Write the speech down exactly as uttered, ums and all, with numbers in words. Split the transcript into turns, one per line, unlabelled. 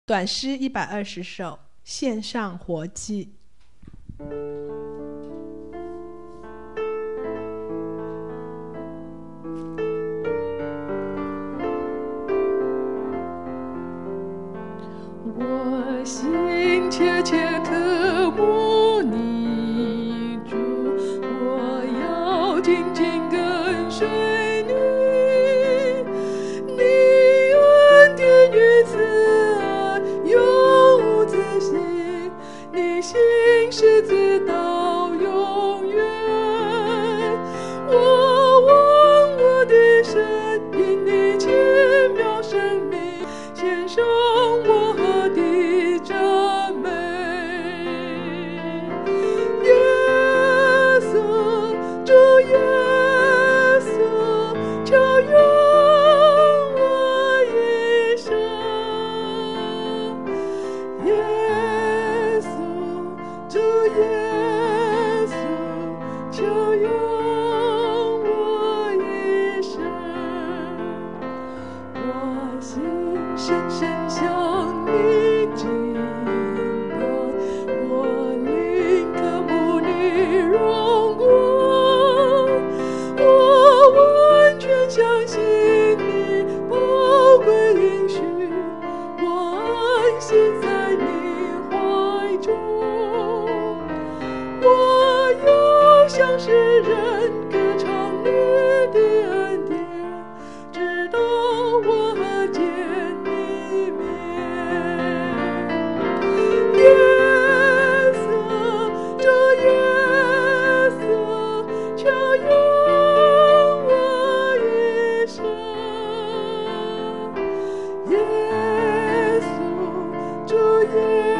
短诗一百二十首，献上活祭。
我心切切渴慕你主，我要紧紧跟随你，你恩典与慈爱永无止息，你心是直到永远。我望我的神，因你奇妙生命献上我的赞美。耶稣，主耶稣，求用我一生。耶稣，主耶稣，求用我一生。我心深深向你敬拜，我灵渴慕你荣光，我完全相信你宝贵应许，我安息在你怀中。我要向世人歌唱你的恩典，直到我见你面。耶稣，主耶稣，求用我一生。耶稣，主耶